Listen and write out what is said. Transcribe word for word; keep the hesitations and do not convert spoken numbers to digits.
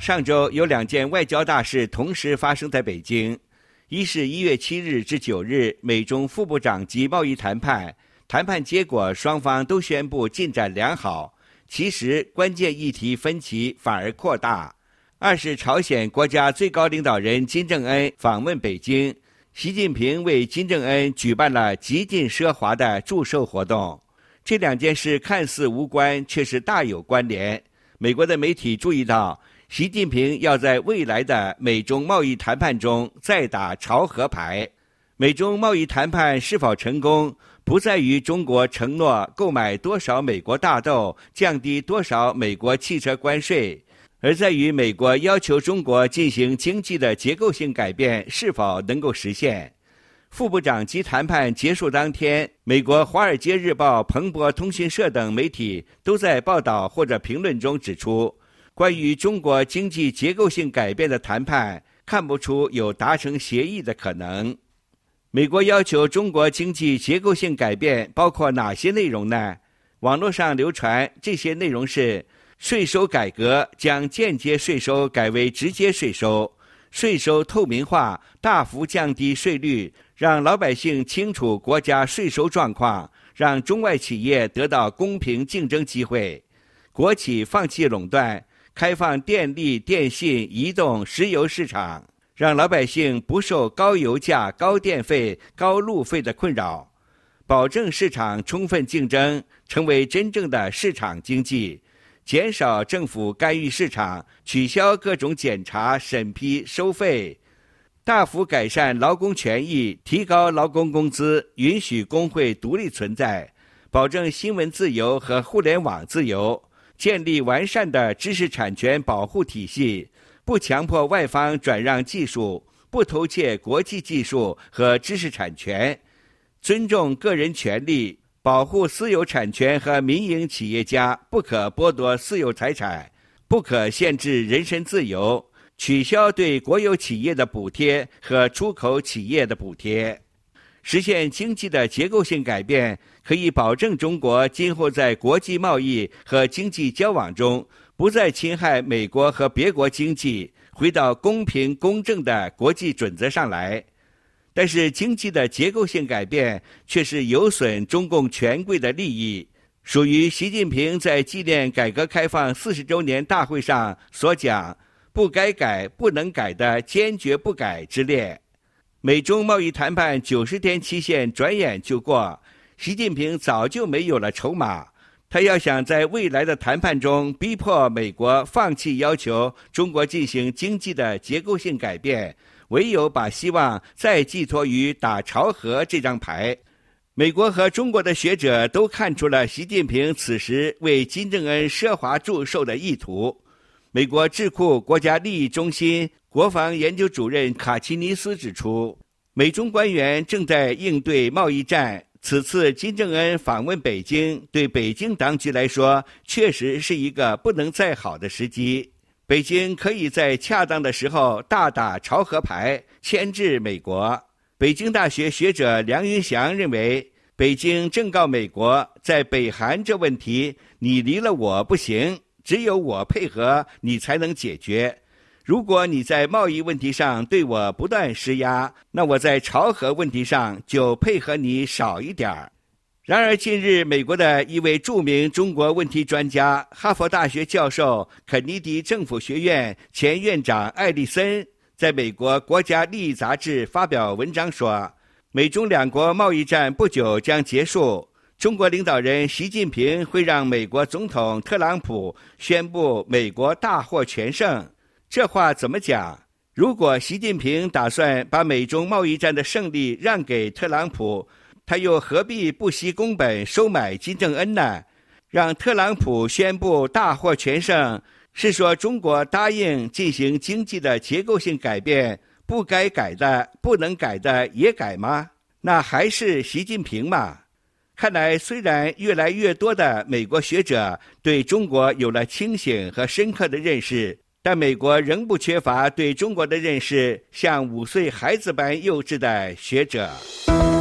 上周有两件外交大事同时发生在北京，一是一月七日至九日美中副部长级贸易谈判，谈判结果双方都宣布进展良好，其实关键议题分歧反而扩大。二是朝鲜国家最高领导人金正恩访问北京，习近平为金正恩举办了极尽奢华的祝寿活动。这两件事看似无关，却是大有关联。美国的媒体注意到，习近平要在未来的美中贸易谈判中再打朝核牌。美中贸易谈判是否成功，不在于中国承诺购买多少美国大豆，降低多少美国汽车关税，而在于美国要求中国进行经济的结构性改变是否能够实现。副部长级谈判结束当天，美国《华尔街日报》、彭博通讯社等媒体都在报道或者评论中指出，关于中国经济结构性改变的谈判看不出有达成协议的可能。美国要求中国经济结构性改变包括哪些内容呢？网络上流传这些内容是：税收改革，将间接税收改为直接税收，税收透明化，大幅降低税率，让老百姓清楚国家税收状况，让中外企业得到公平竞争机会，国企放弃垄断，开放电力、电信、移动、石油市场，让老百姓不受高油价、高电费、高路费的困扰，保证市场充分竞争，成为真正的市场经济，减少政府干预市场，取消各种检查、审批、收费，大幅改善劳工权益，提高劳工工资，允许工会独立存在，保证新闻自由和互联网自由，建立完善的知识产权保护体系，不强迫外方转让技术，不偷窃国际技术和知识产权，尊重个人权利，保护私有产权和民营企业家不可剥夺私有财产，不可限制人身自由，取消对国有企业的补贴和出口企业的补贴。实现经济的结构性改变，可以保证中国今后在国际贸易和经济交往中不再侵害美国和别国经济，回到公平公正的国际准则上来。但是经济的结构性改变却是有损中共权贵的利益，属于习近平在纪念改革开放四十周年大会上所讲不该改不能改的坚决不改之列。美中贸易谈判九十天期限转眼就过，习近平早就没有了筹码，他要想在未来的谈判中逼迫美国放弃要求中国进行经济的结构性改变，唯有把希望再寄托于打朝核这张牌。美国和中国的学者都看出了习近平此时为金正恩奢华祝寿的意图。美国智库国家利益中心国防研究主任卡奇尼斯指出，美中官员正在应对贸易战，此次金正恩访问北京，对北京当局来说确实是一个不能再好的时机。北京可以在恰当的时候大打朝核牌，牵制美国。北京大学学者梁云祥认为，北京正告美国，在北韩这问题，你离了我不行，只有我配合你才能解决。如果你在贸易问题上对我不断施压，那我在朝核问题上就配合你少一点儿。然而近日，美国的一位著名中国问题专家，哈佛大学教授、肯尼迪政府学院前院长艾利森，在美国国家利益杂志发表文章说，美中两国贸易战不久将结束，中国领导人习近平会让美国总统特朗普宣布美国大获全胜。这话怎么讲？如果习近平打算把美中贸易战的胜利让给特朗普，他又何必不惜工本收买金正恩呢？让特朗普宣布大获全胜，是说中国答应进行经济的结构性改变，不该改的、不能改的也改吗？那还是习近平嘛？看来虽然越来越多的美国学者对中国有了清醒和深刻的认识，但美国仍不缺乏对中国的认识像五岁孩子般幼稚的学者。